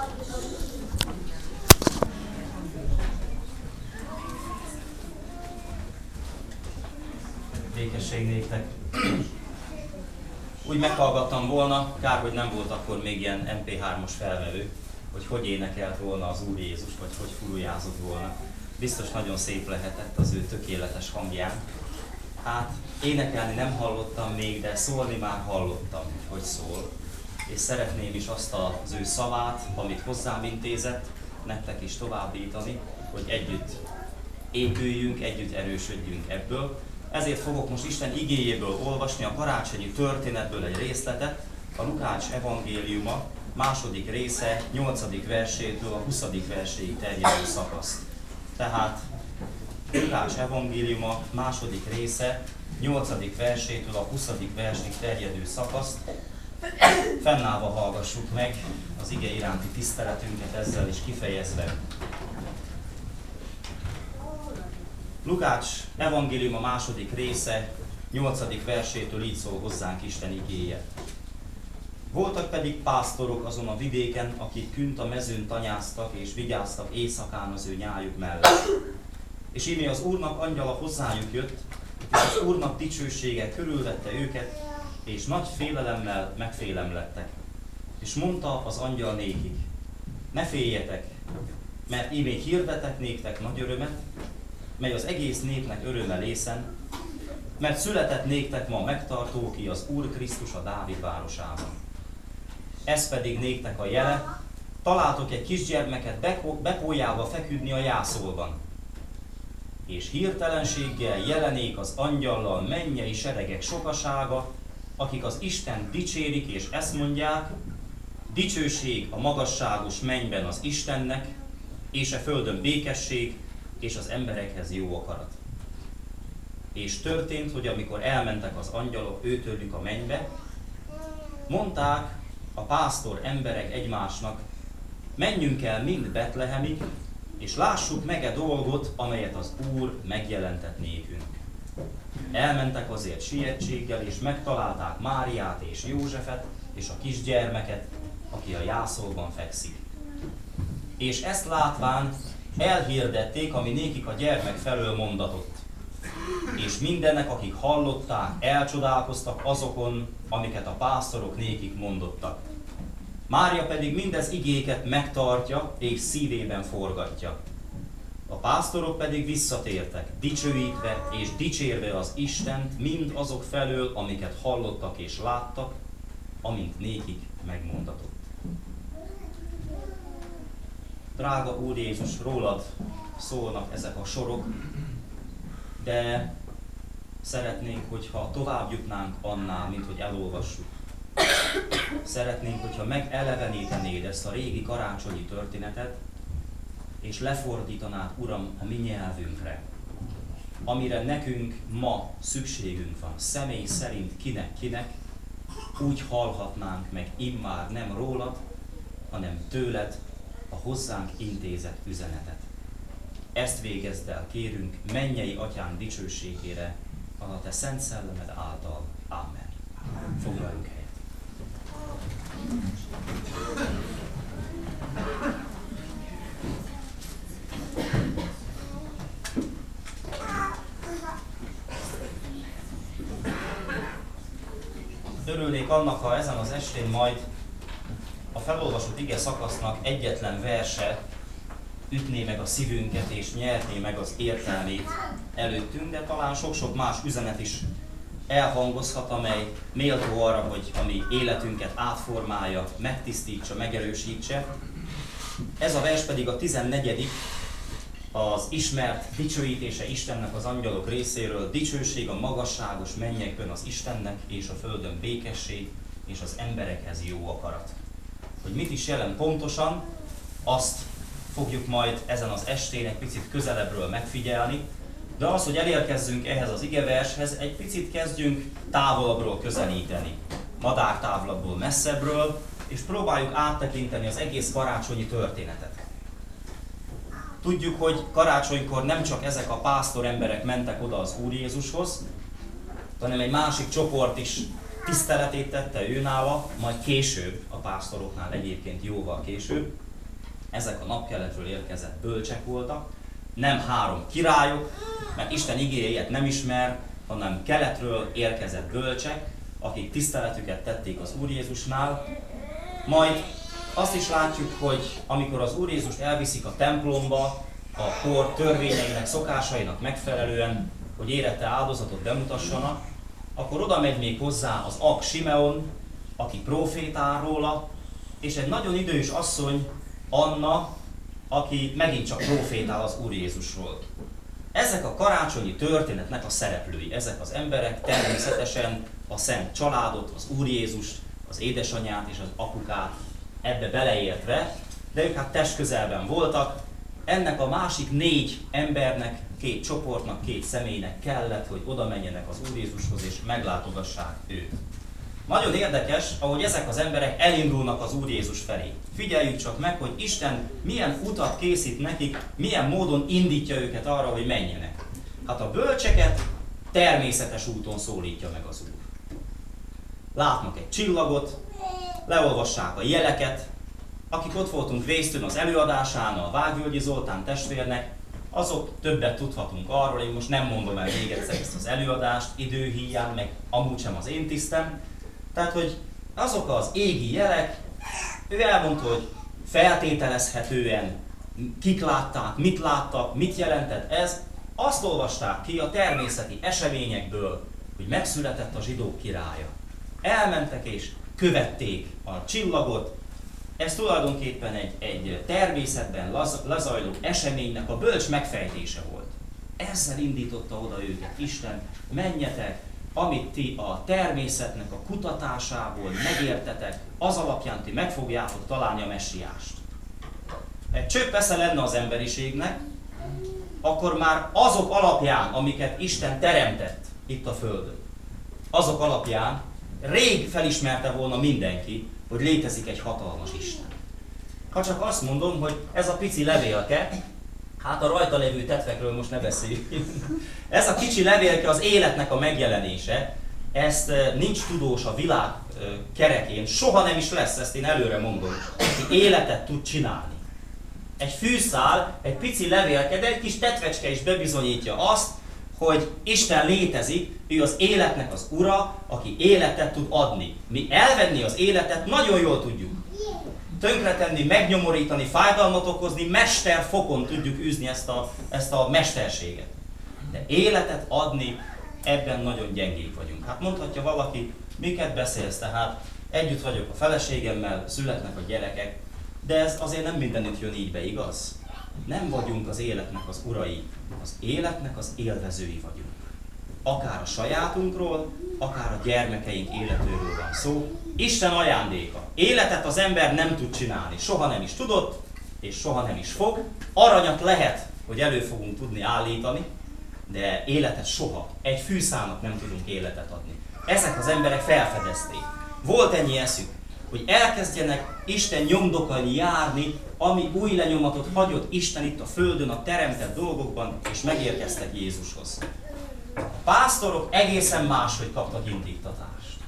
Békesség néktek. Úgy meghallgattam volna, kár, hogy nem volt akkor még ilyen MP3-os felvevő, hogy énekelt volna az Úr Jézus, vagy hogy furujázott volna. Biztos nagyon szép lehetett az ő tökéletes hangján. Hát énekelni nem hallottam még, de szólni már hallottam, hogy szól. És szeretném is azt az ő szavát, amit hozzám intézett, nektek is továbbítani, hogy együtt épüljünk, együtt erősödjünk ebből. Ezért fogok most Isten igéjéből olvasni a karácsonyi történetből egy részletet, a Lukács evangéliuma második része 8. versétől a 20. verséig terjedő szakaszt. Tehát Lukács evangéliuma második része 8. versétől a 20. versig terjedő szakaszt. Fennállva hallgassuk meg az ige iránti tiszteletünket ezzel is kifejezve. Lukács evangéliuma második része 8. versétől így szól hozzánk Isten igéje. Voltak pedig pásztorok azon a vidéken, akik künt a mezőn tanyáztak és vigyáztak éjszakán az ő nyájuk mellett. És íme az Úrnak angyala hozzájuk jött, és az Úrnak dicsősége körülvette őket, és nagy félelemmel megfélemlettek. És mondta az angyal nékik: ne féljetek, mert ímé hirdetek néktek nagy örömet, mely az egész népnek öröme lészen, mert született néktek ma megtartó, ki az Úr Krisztus a Dávid városában. Ez pedig néktek a jele, találtok egy kisgyermeket bepójálva feküdni a jászolban. És hirtelenséggel jelenék az angyallal mennyei seregek sokasága, akik az Isten dicsérik és ezt mondják: dicsőség a magasságos mennyben az Istennek, és a földön békesség, és az emberekhez jó akarat. És történt, hogy amikor elmentek az angyalok őtőlük a mennybe, mondták a pásztor emberek egymásnak: menjünk el mind Betlehemig, és lássuk meg e dolgot, amelyet az Úr megjelentett nékünk. Elmentek azért sietséggel, és megtalálták Máriát és Józsefet, és a kisgyermeket, aki a jászolban fekszik. És ezt látván elhirdették, ami nékik a gyermek felől mondatott. És mindenek, akik hallották, elcsodálkoztak azokon, amiket a pásztorok nékik mondottak. Mária pedig mindez igéket megtartja, és szívében forgatja. A pásztorok pedig visszatértek, dicsőítve és dicsérve az Istent mind azok felől, amiket hallottak és láttak, amint nékik megmondatott. Drága Úr Jézus, rólad szólnak ezek a sorok, de szeretnénk, hogyha tovább jutnánk annál, mint hogy elolvassuk. Szeretnénk, hogyha megelevenítenéd ezt a régi karácsonyi történetet, és lefordítanád, Uram, a mi nyelvünkre, amire nekünk ma szükségünk van, személy szerint kinek, úgy hallhatnánk meg immár nem rólad, hanem tőled a hozzánk intézett üzenetet. Ezt végezd el, kérünk, mennyei Atyánk dicsőségére, a te szent szellemed által. Ámen. Foglaljunk helyet. Örülnék annak, ha ezen az estén majd a felolvasott ige szakasznak egyetlen verse ütné meg a szívünket és nyerné meg az értelmét előttünk, de talán sok-sok más üzenet is elhangozhat, amely méltó arra, hogy a mi életünket átformálja, megtisztítsa, megerősítse. Ez a vers pedig a 14. az ismert dicsőítése Istennek az angyalok részéről: dicsőség a magasságos mennyekben az Istennek, és a földön békesség, és az emberekhez jó akarat. Hogy mit is jelent pontosan, azt fogjuk majd ezen az estén egy picit közelebbről megfigyelni, de az, hogy elérkezzünk ehhez az igevershez, egy picit kezdjünk távolabbról közelíteni, madártávlatból, messzebbről, és próbáljuk áttekinteni az egész karácsonyi történetet. Tudjuk, hogy karácsonykor nem csak ezek a pásztor emberek mentek oda az Úr Jézushoz, hanem egy másik csoport is tiszteletét tette őnála, majd később, a pásztoroknál egyébként jóval később. ezek a napkeletről érkezett bölcsek voltak, nem 3 királyok, mert Isten igéje ilyet nem ismer, hanem keletről érkezett bölcsek, akik tiszteletüket tették az Úr Jézusnál. Majd azt is látjuk, hogy amikor az Úr Jézust elviszik a templomba, a kor törvényeinek, szokásainak megfelelően, hogy érette áldozatot bemutassanak, akkor oda megy még hozzá az ap Simeon, aki profétál róla, és egy nagyon idős asszony, Anna, aki megint csak profétál az Úr Jézusról. Ezek a karácsonyi történetnek a szereplői, ezek az emberek természetesen a szent családot, az Úr Jézust, az édesanyját és az apukát ebbe beleértve, de ők hát testközelben voltak. Ennek a másik 4 embernek, 2 csoportnak, 2 személynek kellett, hogy oda menjenek az Úr Jézushoz és meglátogassák őt. Nagyon érdekes, ahogy ezek az emberek elindulnak az Úr Jézus felé. Figyeljük csak meg, hogy Isten milyen utat készít nekik, milyen módon indítja őket arra, hogy menjenek. Hát a bölcseket természetes úton szólítja meg az Úr. Látnak egy csillagot, leolvassák a jeleket, akik ott voltunk Vésztőn az előadásán, a Vágvölgyi Zoltán testvérnek, azok többet tudhatunk arról, én most nem mondom el még egyszer ezt az előadást, időhíján, meg amúgy sem az én tisztem. Tehát, hogy azok az égi jelek, ő elmondta, hogy feltételezhetően kik látták, mit jelentett ez, azt olvasták ki a természeti eseményekből, hogy megszületett a zsidók királya. Elmentek és követték a csillagot, ez tulajdonképpen egy természetben lezajló eseménynek a bölcs megfejtése volt. Ezzel indította oda őket Isten, menjetek, amit ti a természetnek a kutatásából megértetek, az alapján ti meg fogjátok találni a messiást. Egy csöpp esze lenne az emberiségnek, akkor már azok alapján, amiket Isten teremtett itt a Földön, azok alapján rég felismerte volna mindenki, hogy létezik egy hatalmas Isten. Ha csak azt mondom, hogy ez a pici levélke, hát a rajta lévő tetvekről most ne beszéljünk. Ez a kicsi levélke az életnek a megjelenése, ezt nincs tudós a világ kerekén, soha nem is lesz, ezt én előre mondom, aki életet tud csinálni. Egy fűszál, egy pici levélke, de egy kis tetvecske is bebizonyítja azt, hogy Isten létezik, ő az életnek az ura, aki életet tud adni. Mi elvenni az életet nagyon jól tudjuk. Tönkretenni, megnyomorítani, fájdalmat okozni, mesterfokon tudjuk űzni ezt a mesterséget. De életet adni, ebben nagyon gyengék vagyunk. Hát mondhatja valaki, miket beszélsz, tehát együtt vagyok a feleségemmel, születnek a gyerekek, de ez azért nem mindenütt jön így be, igaz? Nem vagyunk az életnek az urai, az életnek az élvezői vagyunk. Akár a sajátunkról, akár a gyermekeink életéről van szó. Isten ajándéka. Életet az ember nem tud csinálni. Soha nem is tudott, és soha nem is fog. Aranyat lehet, hogy elő fogunk tudni állítani, de életet soha. Egy fűszálnak nem tudunk életet adni. Ezek az emberek felfedezték. Volt ennyi eszük, hogy elkezdjenek Isten nyomdokain járni, ami új lenyomatot hagyott Isten itt a Földön, a teremtett dolgokban, és megérkeztek Jézushoz. A pásztorok egészen máshogy kaptak indítatást.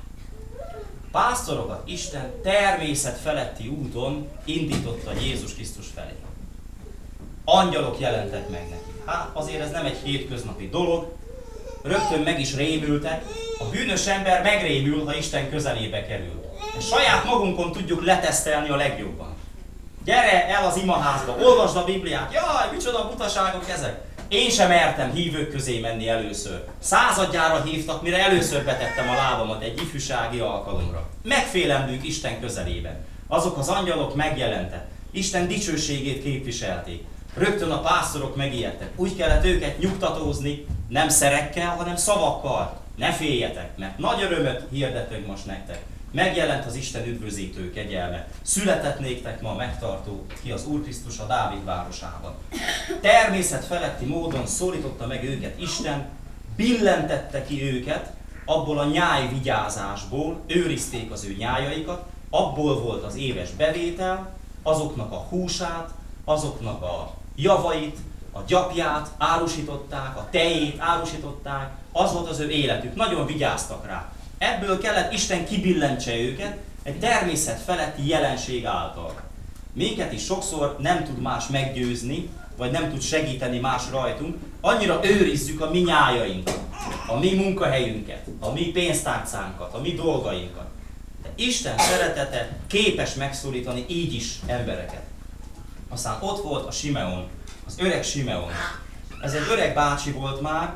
A pásztorokat Isten természet feletti úton indította Jézus Krisztus felé. Angyalok jelentek meg neki. Hát azért ez nem egy hétköznapi dolog, rögtön meg is rémültek. A bűnös ember megrémül, ha Isten közelébe kerül. És saját magunkon tudjuk letesztelni a legjobban. Gyere el az imaházba, olvasd a Bibliát, jaj, micsoda butaságok ezek. Én sem mertem hívők közé menni először. 100-adjára hívtak, mire először betettem a lábamat egy ifjúsági alkalomra. Megfélemlünk Isten közelében. Azok az angyalok megjelentek. Isten dicsőségét képviselték. Rögtön a pásztorok megijedtek. Úgy kellett őket nyugtatózni, nem szerekkel, hanem szavakkal. Ne féljetek, mert nagy örömöt hirdetünk most nektek. Megjelent az Isten üdvözítő kegyelme. Született néktek ma megtartó, ki az Úr Krisztus a Dávid városában. Természet feletti módon szólította meg őket Isten, billentette ki őket, abból a nyájvigyázásból őrizték az ő nyájaikat, abból volt az éves bevétel, azoknak a húsát, azoknak a javait, a gyapját árusították, a tejét árusították, az volt az ő életük, nagyon vigyáztak rá. Ebből kellett Isten kibillentse őket egy természet feletti jelenség által. minket is sokszor nem tud más meggyőzni, vagy nem tud segíteni más rajtunk, annyira őrizzük a mi nyájainkat, a mi munkahelyünket, a mi pénztárcánkat, a mi dolgainkat. De Isten szeretete képes megszólítani így is embereket. Aztán ott volt a Simeon, az öreg Simeon. Ez egy öreg bácsi volt már,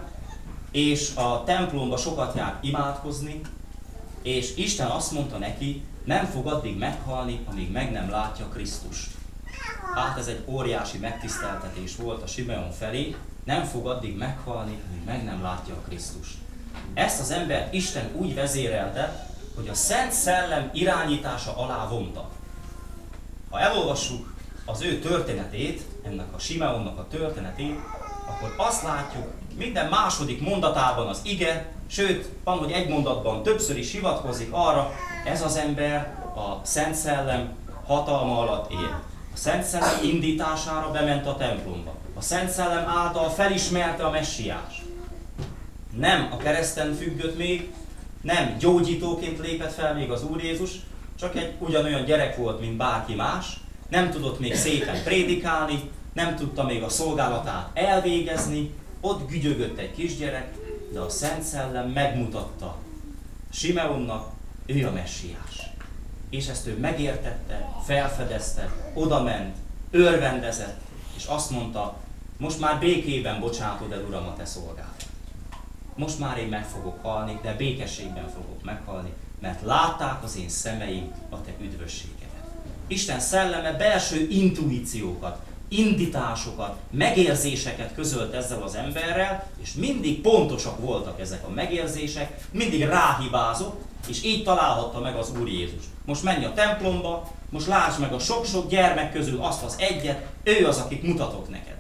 és a templomba sokat járt imádkozni, és Isten azt mondta neki, nem fog addig meghalni, amíg meg nem látja Krisztust. Hát ez egy óriási megtiszteltetés volt a Simeon felé, nem fog addig meghalni, amíg meg nem látja a Krisztust. Ezt az ember Isten úgy vezérelte, hogy a Szent Szellem irányítása alá vonta. Ha elolvassuk az ő történetét, ennek a Simeonnak a történetét, akkor azt látjuk, minden második mondatában az ige, sőt, van, hogy egy mondatban többször is hivatkozik arra, ez az ember a Szent Szellem hatalma alatt él. A Szent Szellem indítására bement a templomba. A Szent Szellem által felismerte a messiás. Nem a kereszten függött még, nem gyógyítóként lépett fel még az Úr Jézus, csak egy ugyanolyan gyerek volt, mint bárki más, nem tudott még szépen prédikálni, nem tudta még a szolgálatát elvégezni, ott gügyögött egy kisgyerek, de a Szent Szellem megmutatta Simeonnak, ő a messiás. És ezt ő megértette, felfedezte, odament, örvendezett, és azt mondta, most már békében bocsátod el, Uram, a te szolgálat. Most már én meg fogok halni, de békességben fogok meghalni, mert látták az én szemeim a te üdvösségedet. Isten szelleme belső intuíciókat, indításokat, megérzéseket közölt ezzel az emberrel, és mindig pontosak voltak ezek a megérzések, mindig ráhibázott, és így találhatta meg az Úr Jézus. Most menj a templomba, most lásd meg a sok-sok gyermek közül azt az egyet, ő az, akit mutatok neked.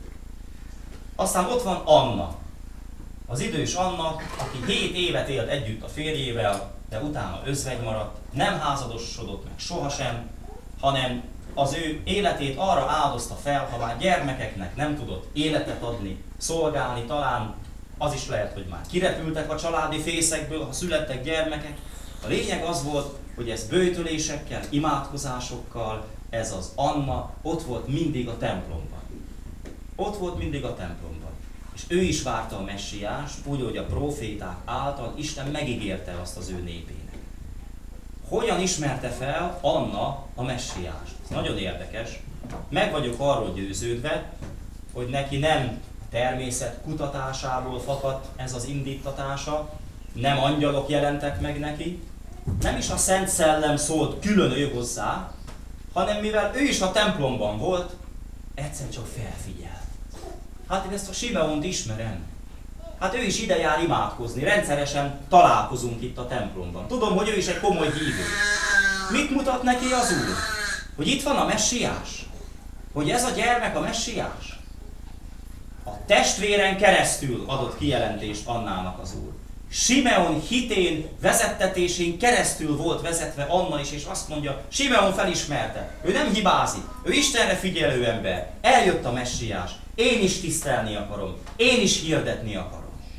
Aztán ott van Anna, az idős Anna, aki 7 évet élt együtt a férjével, de utána özvegy maradt, nem házadosodott meg sohasem, hanem az ő életét arra áldozta fel, ha már gyermekeknek nem tudott életet adni, szolgálni, talán az is lehet, hogy már kirepültek a családi fészekből, ha születtek gyermekek. A lényeg az volt, hogy ez böjtölésekkel, imádkozásokkal, ez az Anna ott volt mindig a templomban. Ott volt mindig a templomban. És ő is várta a messiást, úgy, hogy a próféták által Isten megígérte azt az ő népének. Hogyan ismerte fel Anna a messiást? Ez nagyon érdekes. Meg vagyok arról győződve, hogy neki nem a természet kutatásából fakadt ez az indítatása, nem angyalok jelentek meg neki, nem is a Szent Szellem szólt külön ő hozzá, hanem mivel ő is a templomban volt, egyszer csak felfigyelt. Hát én ezt a Simeont ismerem. Hát ő is ide jár imádkozni, rendszeresen találkozunk itt a templomban. Tudom, hogy ő is egy komoly hívő. Mit mutat neki az Úr? Hogy itt van a messiás? Hogy ez a gyermek a messiás? A testvéren keresztül adott kijelentést Annának az Úr. Simeon hitén, vezettetésén keresztül volt vezetve Anna is, és azt mondja, Simeon felismerte, ő nem hibázik, ő Istenre figyelő ember, eljött a messiás, én is tisztelni akarom, én is hirdetni akarom.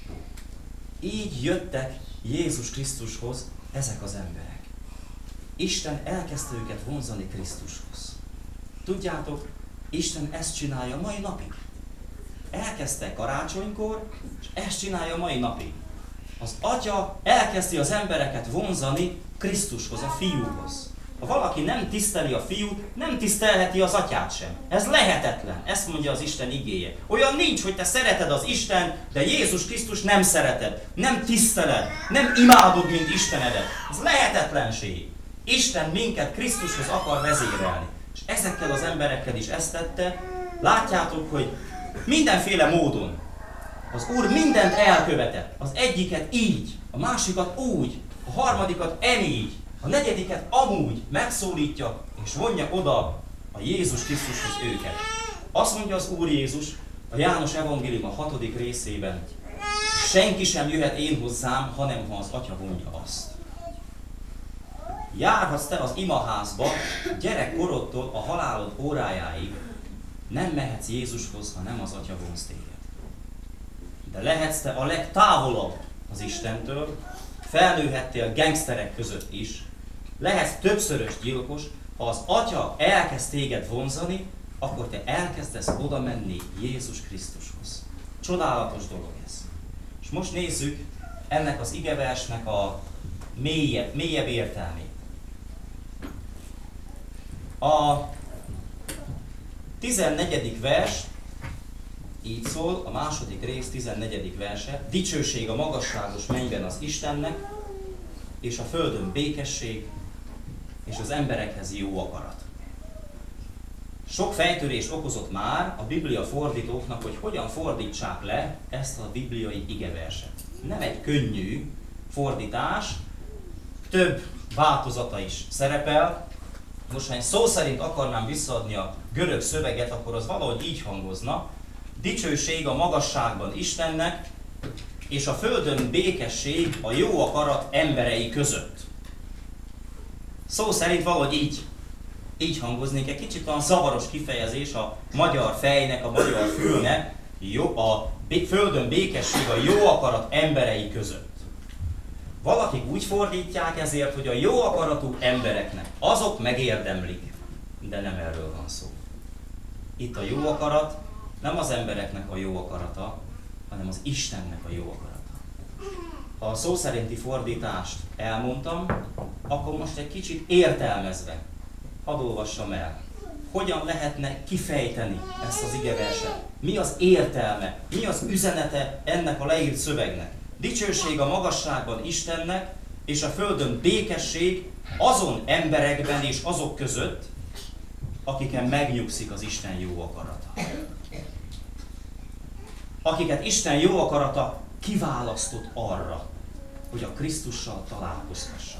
Így jöttek Jézus Krisztushoz ezek az emberek. Isten elkezdte őket vonzani Krisztushoz. Tudjátok, Isten ezt csinálja mai napig. Elkezdte karácsonykor, és ezt csinálja mai napig. Az Atya elkezdi az embereket vonzani Krisztushoz, a Fiúhoz. Ha valaki nem tiszteli a Fiút, nem tisztelheti az Atyát sem. Ez lehetetlen, ezt mondja az Isten igéje. Olyan nincs, hogy te szereted az Isten, de Jézus Krisztus nem szereted, nem tiszteled, nem imádod, mint Istenedet. Ez lehetetlenség. Isten minket Krisztushoz akar vezérelni. És ezekkel az emberekkel is ezt tette. Látjátok, hogy mindenféle módon az Úr mindent elkövetett. Az egyiket így, a másikat úgy, a harmadikat emígy, a negyediket amúgy megszólítja és vonja oda a Jézus Krisztushoz őket. Azt mondja az Úr Jézus a János Evangélium a 6. részében, senki sem jöhet én hozzám, hanem ha az Atya vonja azt. Járhatsz te az imaházba gyerekkorodtól a halálod órájáig, nem mehetsz Jézushoz, ha nem az Atya vonz téged. De lehetsz te a legtávolabb az Istentől, felnőhettél gengszterek között is, lehetsz többszörös gyilkos, Ha az Atya elkezd téged vonzani, akkor te elkezdesz oda menni Jézus Krisztushoz. Csodálatos dolog ez. És most nézzük ennek az igeversnek a mélyebb értelmét. A 14. vers így szól, a második rész 14. verse. Dicsőség a magasságos mennyben az Istennek, és a földön békesség, és az emberekhez jó akarat. Sok fejtörést okozott már a Biblia fordítóknak, hogy hogyan fordítsák le ezt a bibliai igeverset. Nem egy könnyű fordítás, több változata is szerepel. Most, ha én szó szerint akarnám visszaadni a görög szöveget, akkor az valahogy így hangozna. Dicsőség a magasságban Istennek, és a földön békesség a jó akarat emberei között. Szó szerint valahogy így hangoznék, egy kicsit olyan zavaros kifejezés a magyar fejnek, a magyar fülnek, a földön békesség a jó akarat emberei között. Valakik úgy fordítják ezért, hogy a jó akaratú embereknek, azok megérdemlik, de nem erről van szó. Itt a jó akarat nem az embereknek a jó akarata, hanem az Istennek a jó akarata. Ha a szó szerinti fordítást elmondtam, akkor most egy kicsit értelmezve hadd olvassam el. Hogyan lehetne kifejteni ezt az igeverset? Mi az értelme? Mi az üzenete ennek a leírt szövegnek? Dicsőség a magasságban Istennek, és a földön békesség azon emberekben és azok között, akiken megnyugszik az Isten jó akarata. Akiket Isten jó akarata kiválasztott arra, hogy a Krisztussal találkozhassanak.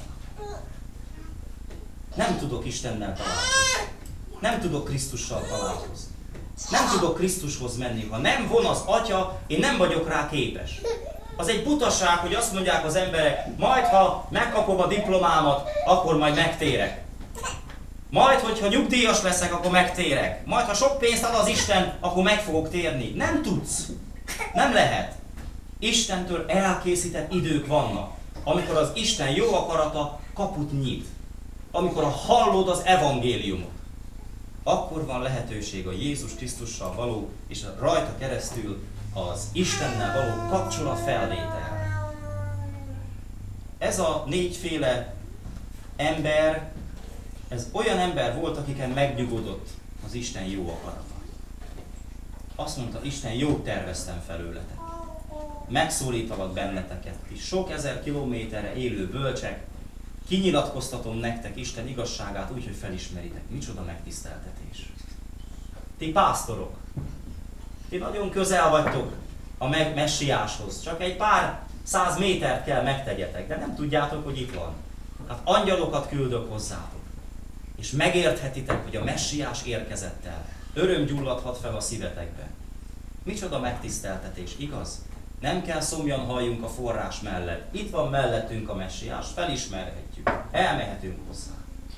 Nem tudok Istennel találkozni. Nem tudok Krisztussal találkozni. Nem tudok Krisztushoz menni. Ha nem von az Atya, én nem vagyok rá képes. Az egy butaság, hogy azt mondják az emberek, majd ha megkapom a diplomámat, akkor majd megtérek. Majd, hogyha nyugdíjas leszek, akkor megtérek. Majd, ha sok pénzt ad az Isten, akkor meg fogok térni. Nem tudsz. Nem lehet. Istentől elkészített idők vannak, amikor az Isten jó akarata kaput nyit. Amikor hallod az evangéliumot, akkor van lehetőség a Jézus Krisztussal való és a rajta keresztül az Istennel való kapcsolat felvételre. Ez a négyféle ember, ez olyan ember volt, akiken megnyugodott az Isten jó akarata. Azt mondta, Isten jót terveztem felőletek. Megszólítalak benneteket, ti sok ezer kilométerre élő bölcsek, kinyilatkoztatom nektek Isten igazságát úgy, hogy felismeritek. Micsoda megtiszteltetés. Ti pásztorok, ti nagyon közel vagytok a messiáshoz. Csak egy pár 100 métert kell megtegyetek, de nem tudjátok, hogy itt van. Hát angyalokat küldök hozzátok. És megérthetitek, hogy a messiás érkezett el. Öröm gyulladhat fel a szívetekbe. Micsoda megtiszteltetés, igaz? Nem kell szomjan halljunk a forrás mellett. Itt van mellettünk a messiás, felismerhetjük. Elmehetünk hozzá.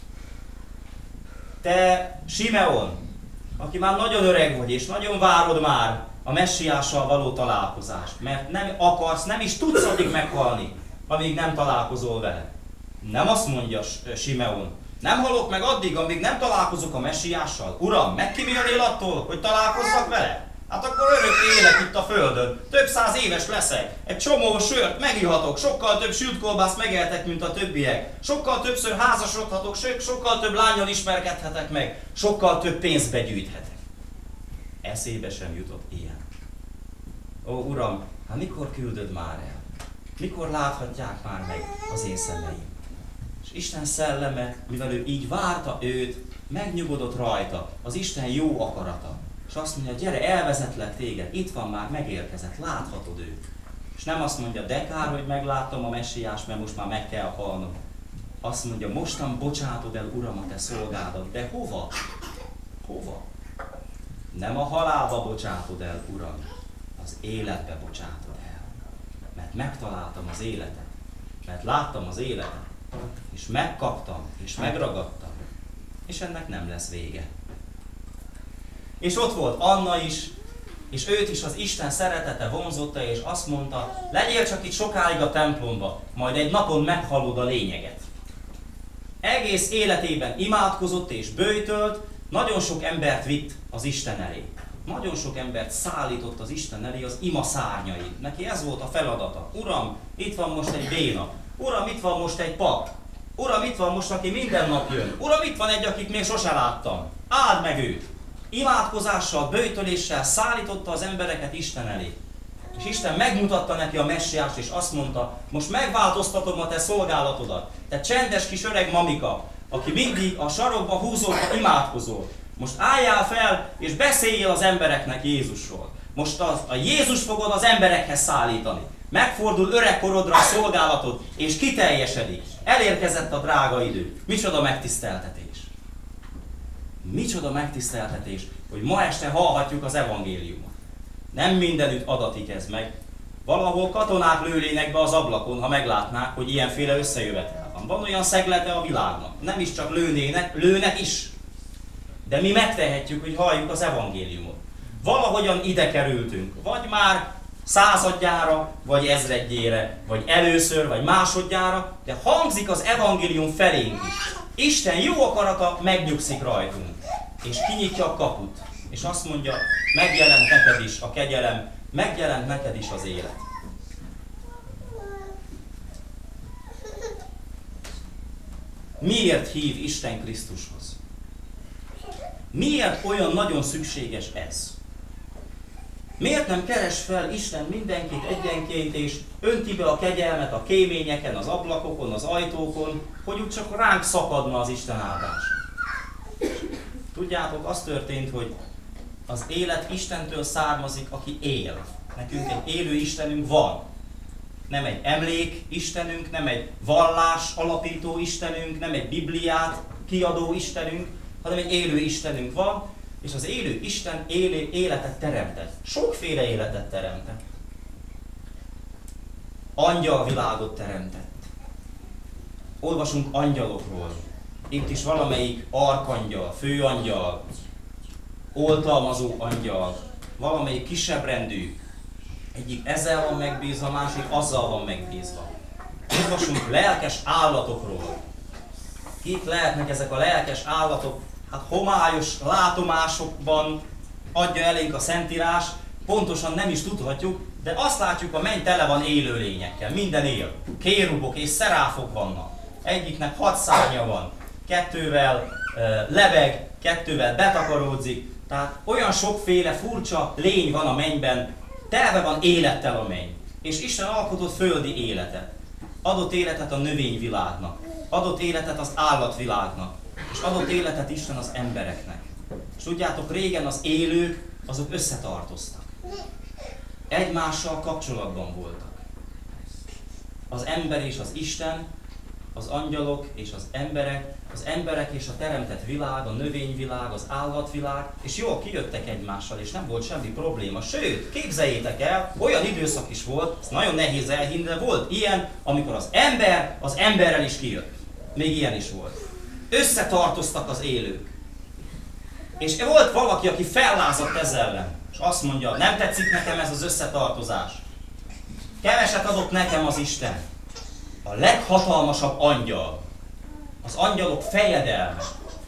Te, Simeon, aki már nagyon öreg vagy, és nagyon várod már a messiással való találkozást, mert nem akarsz, nem is tudsz addig meghalni, amíg nem találkozol vele. Nem azt mondja Simeon, nem halok meg addig, amíg nem találkozok a messiással. Uram, megkímélnél attól, hogy találkozzak vele? Hát akkor örökké élek itt a földön. Több 100 éves leszek. Egy csomó sört megihatok, sokkal több sült kolbászt megeltek, mint a többiek. Sokkal többször házasodhatok, sokkal több lánnyal ismerkedhetek meg. Sokkal több pénzt begyűjthetek. Eszébe sem jutott ilyen. Ó, Uram, hát mikor küldöd már el? Mikor láthatják már meg az én szemeim? És Isten szelleme, mivel ő így várta őt, megnyugodott rajta az Isten jó akarata. És azt mondja, gyere, elvezetlek téged, itt van már, megérkezett, láthatod őt. És nem azt mondja, de kár, hogy megláttam a messiást, mert most már meg kell halnom. Azt mondja, mostan bocsátod el, Uram, a te szolgádat, de hova? Hova? Nem a halálba bocsátod el, Uram, az életbe bocsátod el. Mert megtaláltam az életet, mert láttam az életet, és megkaptam, és megragadtam, és ennek nem lesz vége. És ott volt Anna is, és őt is az Isten szeretete vonzotta, és azt mondta, legyél csak itt sokáig a templomba, majd egy napon meghallod a lényeget. egész életében imádkozott és böjtölt, nagyon sok embert vitt az Isten elé. Nagyon sok embert szállított az Isten elé az ima szárnyain. Neki ez volt a feladata. Uram, itt van most egy béna. Uram, itt van most egy pap. Uram, itt van most, aki minden nap jön. Uram, itt van egy, akit még sose láttam. Áld meg őt. Imádkozással, böjtöléssel szállította az embereket Isten elé. És Isten megmutatta neki a messiást, és azt mondta, most megváltoztatom a te szolgálatodat. Te csendes kis öreg mamika, aki mindig a sarokba húzódva imádkozol. Most álljál fel, és beszéljél az embereknek Jézusról. Most a Jézus fogod az emberekhez szállítani. Megfordul öregkorodra a szolgálatod, és kiteljesedik. Elérkezett a drága idő. Micsoda megtiszteltetés. Micsoda megtiszteltetés, hogy ma este hallhatjuk az evangéliumot. Nem mindenütt adatik ez meg. Valahol katonák lőnének be az ablakon, ha meglátnák, hogy ilyenféle összejövetel van. Van olyan szeglete a világnak. Nem is csak lőnének, lőnek is. De mi megtehetjük, hogy halljuk az evangéliumot. Valahogyan ide kerültünk, vagy már századjára, vagy ezredjére, vagy először, vagy másodjára, de hangzik az evangélium felénk is. Isten jó akarata megnyugszik rajtunk, és kinyitja a kaput, és azt mondja, megjelent neked is a kegyelem, megjelent neked is az élet. Miért hív Isten Krisztushoz? Miért olyan nagyon szükséges ez? Miért nem keres fel Isten mindenkit egyenként, és önti be a kegyelmet a kéményeken, az ablakokon, az ajtókon, hogy úgy csak ránk szakadna az Isten áldás? Tudjátok, az történt, hogy az élet Istentől származik, aki él. Nekünk egy élő Istenünk van. Nem egy emlék Istenünk, nem egy vallás alapító Istenünk, nem egy Bibliát kiadó Istenünk, hanem egy élő Istenünk van, és az élő Isten életet teremtett. Sokféle életet teremtett. Angyalvilágot teremtett. Olvasunk angyalokról. Itt is valamelyik arkangyal, főangyal, oltalmazó angyal, valamelyik kisebb rendű. Egyik ezzel van megbízva, a másik azzal van megbízva. Olvasunk lelkes állatokról. Kik lehetnek ezek a lelkes állatok? Hát homályos látomásokban adja elénk a Szentírás, pontosan nem is tudhatjuk, de azt látjuk, a menny tele van élőlényekkel, minden él. Kérubok és szeráfok vannak. Egyiknek 6 szárnya van, 2-vel lebeg, 2-vel betakaródzik. Tehát olyan sokféle furcsa lény van a mennyben, telve van élettel a menny. És Isten alkotott földi életet. Adott életet a növényvilágnak, adott életet az állatvilágnak, és adott életet Isten az embereknek. És tudjátok, régen az élők, azok összetartoztak. Egymással kapcsolatban voltak. Az ember és az Isten, az angyalok és az emberek és a teremtett világ, a növényvilág, az állatvilág, és jól kijöttek egymással, és nem volt semmi probléma. Sőt, képzeljétek el, olyan időszak is volt, ez nagyon nehéz elhinni, de volt ilyen, amikor az ember az emberrel is kijött. Még ilyen is volt. Összetartoztak az élők. És volt valaki, aki fellázadt ezzel ellen, és azt mondja, nem tetszik nekem ez az összetartozás. Keveset adott nekem az Isten. A leghatalmasabb angyal, az angyalok fejedelme,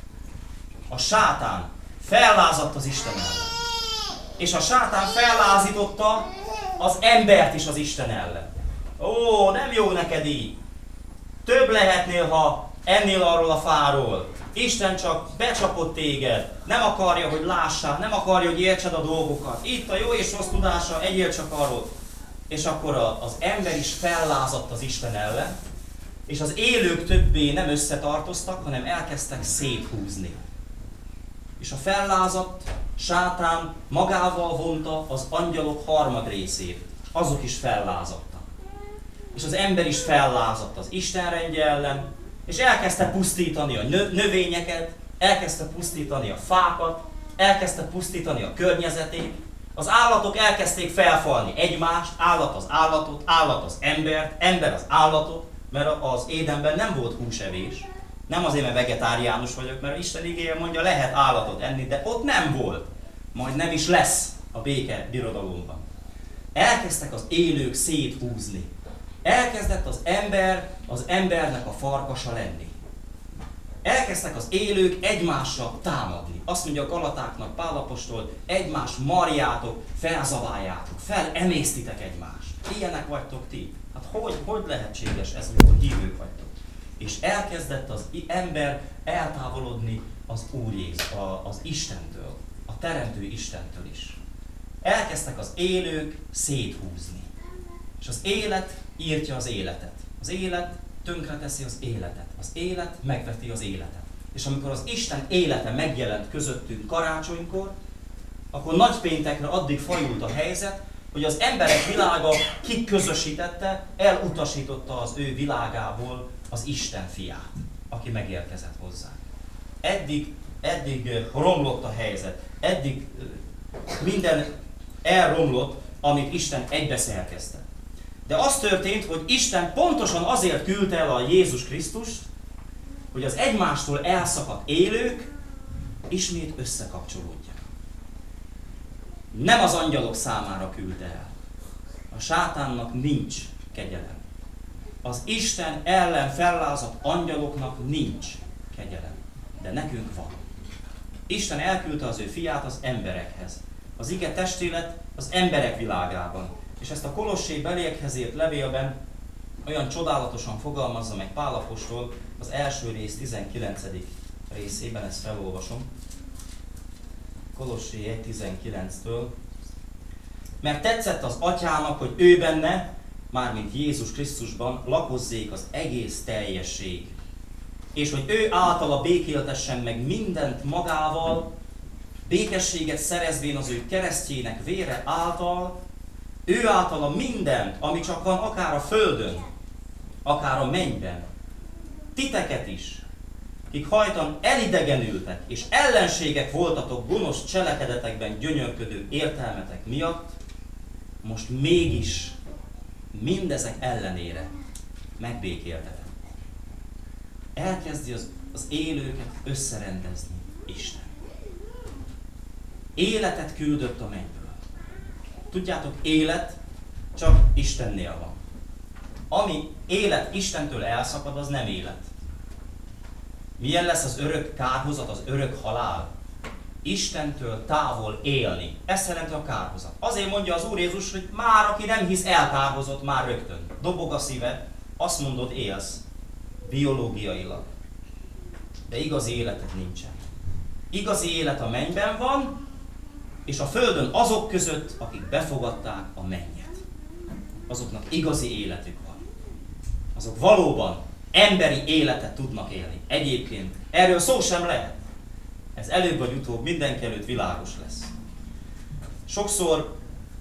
a sátán fellázadt az Isten ellen. És a sátán fellázította az embert is az Isten ellen. Ó, nem jó neked így. Több lehetnél, ha ennél arról a fáról. Isten csak becsapott téged, nem akarja, hogy lássál, nem akarja, hogy értsed a dolgokat. Itt a jó és rossz tudása, egyél csak arról. És akkor az ember is fellázadt az Isten ellen, és az élők többé nem összetartoztak, hanem elkezdtek széthúzni. És a fellázadt sátán magával vonta az angyalok harmadrészét, azok is fellázadtak. És az ember is fellázadt az Isten rendje ellen, és elkezdte pusztítani a növényeket, elkezdte pusztítani a fákat, elkezdte pusztítani a környezetét. Az állatok elkezdték felfalni egymást, állat az állatot, állat az embert, ember az állatot, mert az Édenben nem volt húsevés. Nem azért, mert vegetáriánus vagyok, mert Isten igéje mondja, lehet állatot enni, de ott nem volt. Majd nem is lesz a béke birodalomban. Elkezdtek az élők széthúzni. Elkezdett az ember az embernek a farkasa lenni. elkezdtek az élők egymással támadni. Azt mondja a Galatáknak Pál apostol, egymást marjátok, felzabáljátok, felemésztitek egymást. Ilyenek vagytok ti. Hát hogy lehetséges ez, mikor hívők vagytok? És elkezdett az ember eltávolodni az Úr Jézus, az Istentől, a Teremtő Istentől is. Elkezdtek az élők széthúzni. És az élet írtja az életet. Az élet tönkreteszi az életet. Az élet megveti az életet. És amikor az Isten élete megjelent közöttünk karácsonykor, akkor nagypéntekre addig fajult a helyzet, hogy az emberek világa kiközösítette, elutasította az ő világából az Isten fiát, aki megérkezett hozzá. Eddig romlott a helyzet, eddig minden elromlott, amit Isten egybeszerkezte. De az történt, hogy Isten pontosan azért küldte el a Jézus Krisztust, hogy az egymástól elszakadt élők ismét összekapcsolódjanak. Nem az angyalok számára küldte el. A sátánnak nincs kegyelem. Az Isten ellen fellázadt angyaloknak nincs kegyelem. De nekünk van. Isten elküldte az ő fiát az emberekhez. Az ige testélet az emberek világában. És ezt a Kolossé beliekhez írt levélben olyan csodálatosan fogalmazza meg Pál apostol az első rész 19. részében, ezt felolvasom. Kolossé 1.19-től. Mert tetszett az atyának, hogy ő benne, mármint Jézus Krisztusban lakozzék az egész teljesség. És hogy ő általa békéltessen meg mindent magával, békességet szerezvén az ő keresztjének vére által, ő általa mindent, ami csak van, akár a földön, akár a mennyben, titeket is, kik hajtan elidegenültek, és ellenségek voltatok gonosz cselekedetekben gyönyörködő értelmetek miatt, most mégis mindezek ellenére megbékéltetek. Elkezdi az élőket összerendezni Isten. Életet küldött a mennyből. Tudjátok, élet csak Istennél van. Ami élet Istentől elszakad, az nem élet. Milyen lesz az örök kárhozat, az örök halál? Istentől távol élni. Ezt jelenti a kárhozat. Azért mondja az Úr Jézus, hogy már aki nem hisz, elkárhozott már rögtön. Dobog a szíved, azt mondod, élsz. Biológiailag. De igazi életed nincsen. Igazi élet a mennyben van, és a földön azok között, akik befogadták a mennyet. Azoknak igazi életük van. Azok valóban emberi életet tudnak élni. Egyébként erről szó sem lehet. Ez előbb vagy utóbb mindenki előtt világos lesz. Sokszor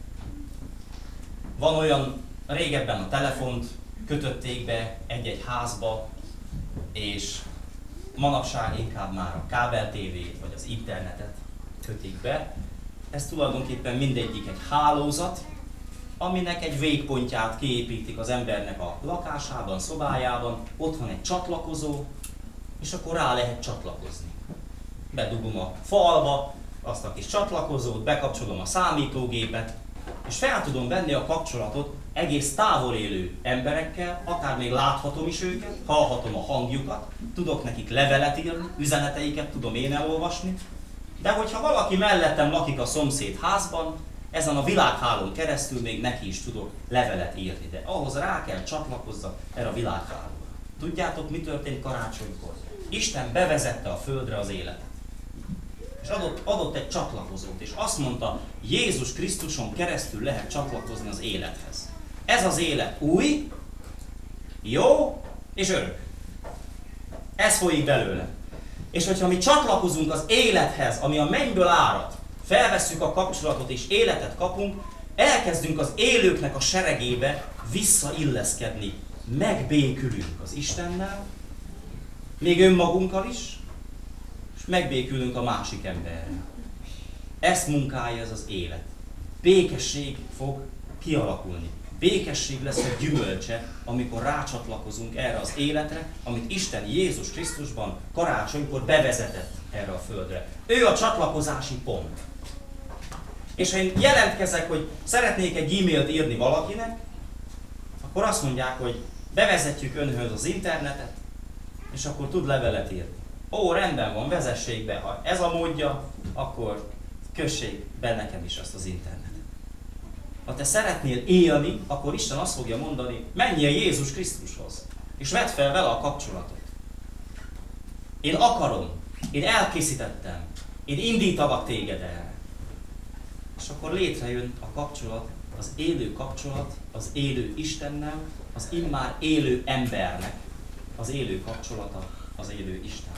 van olyan, régebben a telefont kötötték be egy-egy házba, és manapság inkább már a kábel tévét vagy az internetet kötik be. Ez tulajdonképpen mindegyik egy hálózat, aminek egy végpontját kiépítik az embernek a lakásában, szobájában, ott van egy csatlakozó, és akkor rá lehet csatlakozni. Bedugom a falba azt a kis csatlakozót, bekapcsolom a számítógépet, és fel tudom venni a kapcsolatot egész távol élő emberekkel, akár még láthatom is őket, hallhatom a hangjukat, tudok nekik levelet írni, üzeneteiket tudom én elolvasni, de hogyha valaki mellettem lakik a szomszéd házban, ezen a világhálón keresztül még neki is tudok levelet írni, de ahhoz rá kell csatlakozzak erre a világhálóra. Tudjátok, mi történt karácsonykor? Isten bevezette a földre az életet. És adott egy csatlakozót, és azt mondta, Jézus Krisztuson keresztül lehet csatlakozni az élethez. Ez az élet új, jó és örök. Ez folyik belőle. És hogyha mi csatlakozunk az élethez, ami a mennyből árad, felvesszük a kapcsolatot és életet kapunk, elkezdünk az élőknek a seregébe visszailleszkedni. Megbékülünk az Istennel, még önmagunkkal is, és megbékülünk a másik emberrel. Ezt munkálja ez az élet. Békesség fog kialakulni. Békesség lesz a gyümölcse, amikor rácsatlakozunk erre az életre, amit Isten Jézus Krisztusban karácsonykor bevezetett erre a földre. Ő a csatlakozási pont. És ha én jelentkezek, hogy szeretnék egy e-mailt írni valakinek, akkor azt mondják, hogy bevezetjük önhöz az internetet, és akkor tud levelet írni. Ó, rendben van, vezessék be. Ha ez a módja, akkor kössék be nekem is azt az internetet. Ha te szeretnél élni, akkor Isten azt fogja mondani, menjél Jézus Krisztushoz, és vedd fel vele a kapcsolatot. Én akarom, én elkészítettem, én indítalak téged erre. És akkor létrejön a kapcsolat, az élő Istennel, az immár élő embernek az élő kapcsolata az élő Istennel.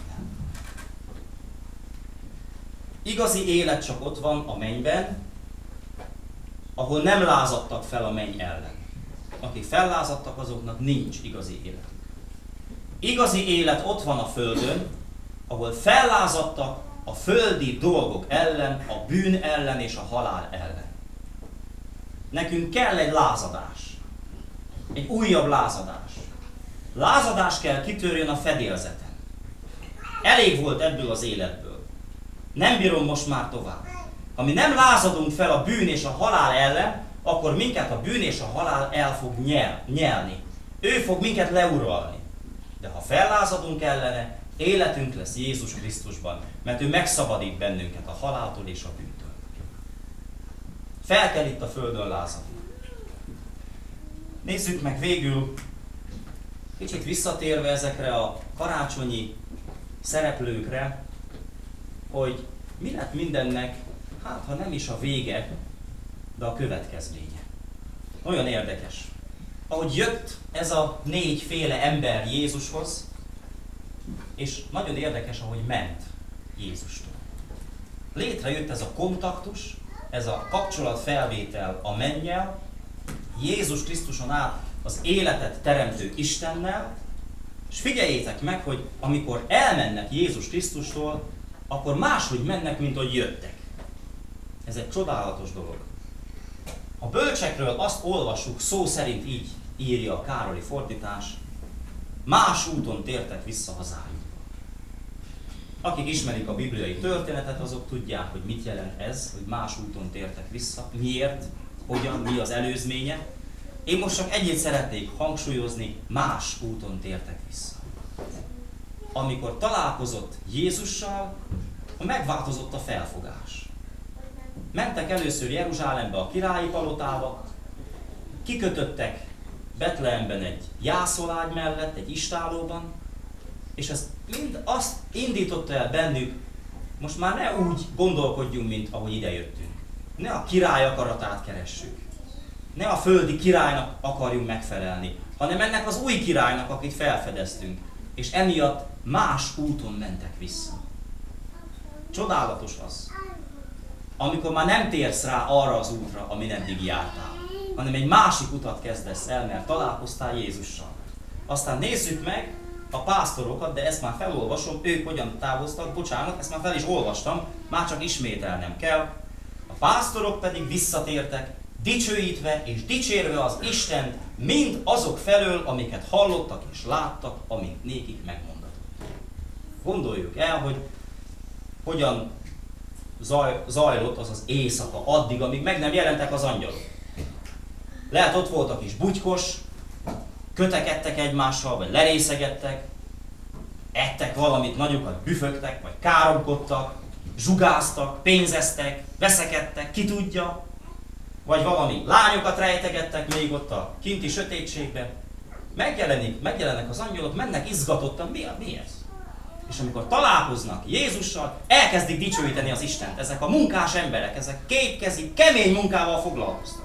Igazi élet csak ott van a mennyben, ahol nem lázadtak fel a menny ellen. Akik fellázadtak, azoknak nincs igazi élet. Igazi élet ott van a földön, ahol fellázadtak a földi dolgok ellen, a bűn ellen és a halál ellen. Nekünk kell egy lázadás. Egy újabb lázadás. Lázadás kell kitörjön a fedélzeten. Elég volt ebből az életből. Nem bírom most már tovább. Ha mi nem lázadunk fel a bűn és a halál ellen, akkor minket a bűn és a halál el fog nyelni. Ő fog minket leuralni. De ha fellázadunk ellene, életünk lesz Jézus Krisztusban, mert ő megszabadít bennünket a haláltól és a bűntől. Fel kell itt a földön lázadni. Nézzük meg végül, kicsit visszatérve ezekre a karácsonyi szereplőkre, hogy mi lett mindennek, hát ha nem is a vége, de a következménye. Olyan érdekes. Ahogy jött ez a 4 féle ember Jézushoz, és nagyon érdekes, ahogy ment Jézustól. Létrejött ez a kontaktus, ez a kapcsolatfelvétel a mennyel, Jézus Krisztuson át az életet teremtő Istennel, és figyeljétek meg, hogy amikor elmennek Jézus Krisztustól, akkor máshogy mennek, mint ahogy jöttek. Ez egy csodálatos dolog. A bölcsekről azt olvassuk, szó szerint így írja a Károli fordítás, más úton tértek vissza hazájukba. Akik ismerik a bibliai történetet, azok tudják, hogy mit jelent ez, hogy más úton tértek vissza, miért, hogyan, mi az előzménye. Én most csak egyet szeretnék hangsúlyozni, más úton tértek vissza. Amikor találkozott Jézussal, megváltozott a felfogás. Mentek először Jeruzsálembe a királyi palotába, kikötöttek Betlehemben egy jászolágy mellett, egy istállóban, és ez mind azt indította el bennük, most már ne úgy gondolkodjunk, mint ahogy idejöttünk. Ne a király akaratát keressük. Ne a földi királynak akarjunk megfelelni, hanem ennek az új királynak, akit felfedeztünk. És emiatt más úton mentek vissza. Csodálatos az, amikor már nem térsz rá arra az útra, amin eddig jártál, hanem egy másik utat kezdesz el, mert találkoztál Jézussal. Aztán nézzük meg a pásztorokat, de ezt már felolvasom, ők hogyan távoztak, bocsánat, ezt már fel is olvastam, már csak ismételnem kell. A pásztorok pedig visszatértek, dicsőítve és dicsérve az Istent mind azok felől, amiket hallottak és láttak, amint nékik megmondatott. Gondoljuk el, hogy hogyan zajlott az az éjszaka addig, amíg meg nem jelentek az angyalok. Lehet ott voltak is bugykos, kötekedtek egymással, vagy lerészegettek, ettek valamit nagyokat, büfögtek, vagy káromkodtak, zsugáztak, pénzeztek, veszekedtek, ki tudja, vagy valami lányokat rejtegettek még ott a kinti sötétségben. Megjelennek az angyalok, mennek izgatottan, mi ez? És amikor találkoznak Jézussal, elkezdik dicsőíteni az Istent. Ezek a munkás emberek, ezek kétkezi, kemény munkával foglalkoztak.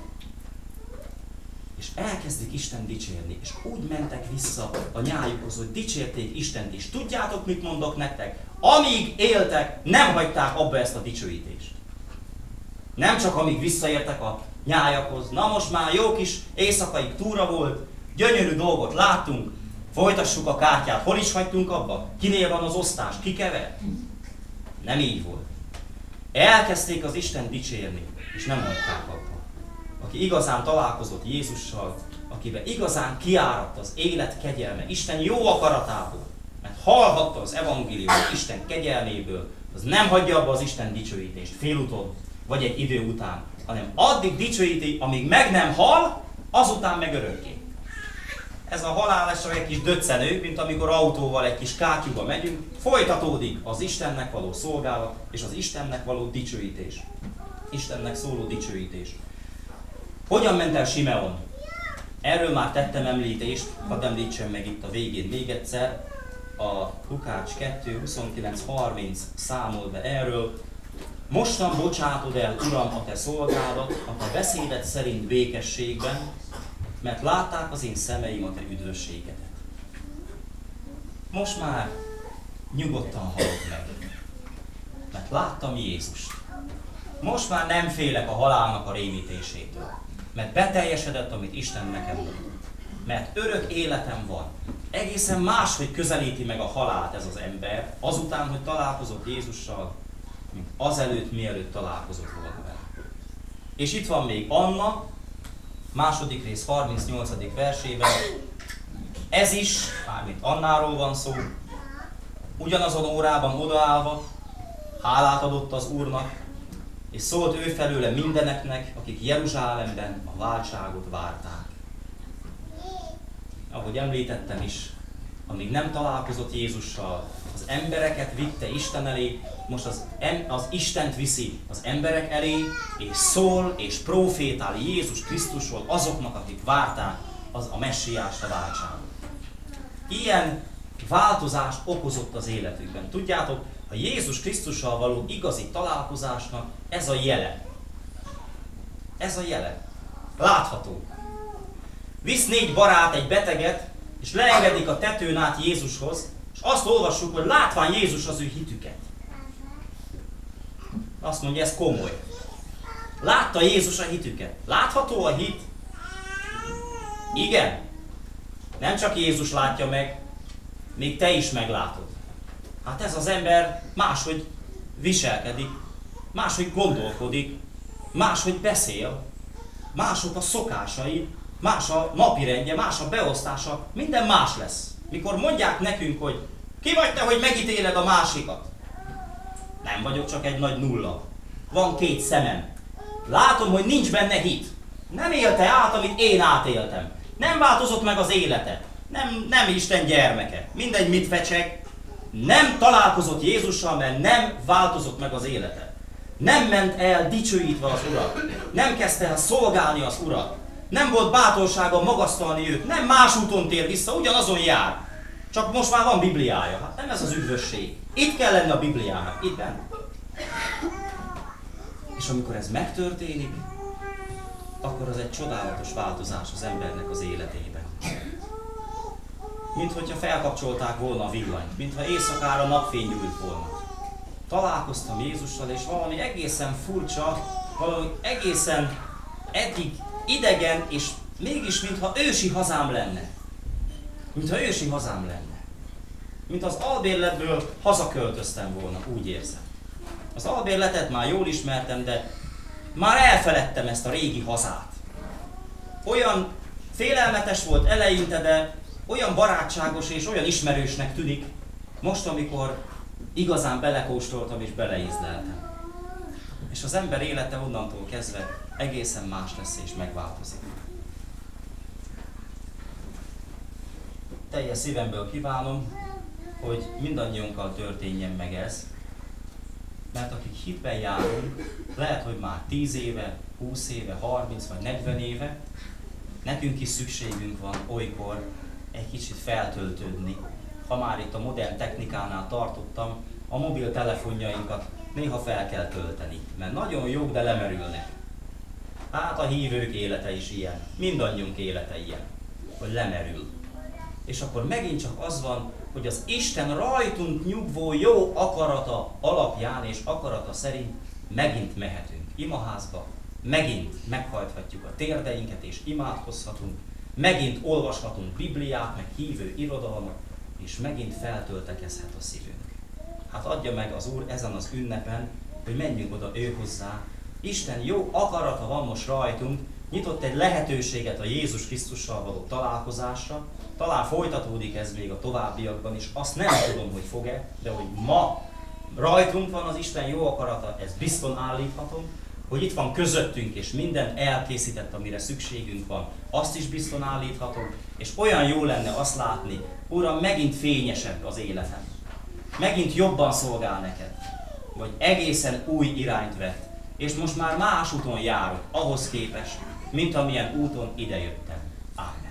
És elkezdik Isten dicsérni, és úgy mentek vissza a nyájukhoz, hogy dicsérték Istent is. Tudjátok, mit mondok nektek? Amíg éltek, nem hagyták abba ezt a dicsőítést. Nem csak amíg visszaértek a nyájakhoz. Na most már jó kis éjszakai túra volt, gyönyörű dolgot láttunk, folytassuk a kártyát. Hol is hagytunk abba? Kinél van az osztás? Ki kever? Nem így volt. Elkezdték az Isten dicsérni, és nem hagyták abba. Aki igazán találkozott Jézussal, akiben igazán kiáradt az élet kegyelme, Isten jó akaratából, mert hallhatta az evangéliumot Isten kegyelméből, az nem hagyja abba az Isten dicsőítést félutóbb, vagy egy idő után, hanem addig dicsőíti, amíg meg nem hal, azután meg örökké. Ez a halál, ez csak egy kis döccenő, mint amikor autóval egy kis kátyúba megyünk, folytatódik az Istennek való szolgálat, és az Istennek való dicsőítés. Istennek szóló dicsőítés. Hogyan ment el Simeon? Erről már tettem említést, hadd említsem meg itt a végén még egyszer. A Lukács 2:29-30 számol be erről. Mostan bocsátod el, Uram, a te szolgádat, a te beszéded szerint békességben, mert látták az én szemeim a te üdvösségedet. Most már nyugodtan hallok meg, mert láttam Jézust. Most már nem félek a halálnak a rémítésétől, mert beteljesedett, amit Isten nekem mondott. Mert örök életem van. Egészen máshogy közelíti meg a halált ez az ember, azután, hogy találkozott Jézussal, mint azelőtt, mielőtt találkozott volna vele. És itt van még Anna, második rész 38. versében. Ez is, mármint Annáról van szó, ugyanazon órában odaállva, hálát adott az Úrnak, és szólt ő felőle mindeneknek, akik Jeruzsálemben a váltságot várták. Ahogy említettem is, amíg nem találkozott Jézussal, az embereket vitte Isten elé, most az Istent viszi az emberek elé, és szól és profétál Jézus Krisztusról azoknak, akik várták a messiást, a váltságot. Ilyen változást okozott az életükben. Tudjátok, a Jézus Krisztussal való igazi találkozásnak ez a jele. Ez a jele. Látható. Visz 4 barát egy beteget, és leengedik a tetőn át Jézushoz, és azt olvassuk, hogy látván Jézus az ő hitüket. Azt mondja, ez komoly. Látta Jézus a hitüket. Látható a hit? Igen. Nem csak Jézus látja meg, még te is meglátod. Hát ez az ember máshogy viselkedik, máshogy gondolkodik, máshogy beszél, mások a szokásai, más a napirendje, más a beosztása, minden más lesz. Mikor mondják nekünk, hogy ki vagy te, hogy megítéled a másikat? Nem vagyok csak egy nagy nulla. Van 2 szemem. Látom, hogy nincs benne hit. Nem élte át, amit én átéltem. Nem változott meg az élete. Nem Isten gyermeke. Mindegy, mit fecseg. Nem találkozott Jézussal, mert nem változott meg az élete. Nem ment el dicsőítve az Urat. Nem kezdte el szolgálni az Urat. Nem volt bátorsága magasztalni őt. Nem más úton tér vissza, ugyanazon jár. Csak most már van Bibliája. Hát nem ez az üdvösség. Itt kell lenni a Bibliának. Itt benne. És amikor ez megtörténik, akkor az egy csodálatos változás az embernek az életében. Mint hogyha felkapcsolták volna a villanyt, mintha éjszakára napfény gyújt volna. Találkoztam Jézussal, és valami egészen furcsa, valami egészen eddig idegen, és mégis mintha ősi hazám lenne. Mintha ősi hazám lenne. Mint az albérletből hazaköltöztem volna, úgy érzem. Az albérletet már jól ismertem, de már elfeledtem ezt a régi hazát. Olyan félelmetes volt eleinte, de olyan barátságos és olyan ismerősnek tűnik, most, amikor igazán belekóstoltam és beleízleltem. És az ember élete onnantól kezdve egészen más lesz és megváltozik. Teljes szívemből kívánom, hogy mindannyiunkkal történjen meg ez, mert akik hitben járunk, lehet, hogy már 10 éve, 20 éve, 30 vagy 40 éve, nekünk is szükségünk van olykor egy kicsit feltöltődni. Ha már itt a modern technikánál tartottam, a mobiltelefonjainkat néha fel kell tölteni, mert nagyon jók, de lemerülnek. Hát a hívők élete is ilyen, mindannyiunk élete ilyen, hogy lemerül. És akkor megint csak az van, hogy az Isten rajtunk nyugvó jó akarata alapján és akarata szerint megint mehetünk imaházba, megint meghajthatjuk a térdeinket és imádkozhatunk, megint olvashatunk Bibliát, meg hívő irodalmat, és megint feltöltekezhet a szívünk. Hát adja meg az Úr ezen az ünnepen, hogy menjünk oda ő hozzá. Isten jó akarata van most rajtunk, nyitott egy lehetőséget a Jézus Krisztussal való találkozásra, talán folytatódik ez még a továbbiakban is, azt nem tudom, hogy fog-e, de hogy ma rajtunk van az Isten jó akarata, ezt bizton állíthatom, hogy itt van közöttünk, és minden elkészített, amire szükségünk van, azt is bizton állíthatom, és olyan jó lenne azt látni, Uram, megint fényesebb az életem, megint jobban szolgál neked, vagy egészen új irányt vett, és most már más úton járok ahhoz képest, mint amilyen úton idejöttem. Ámen.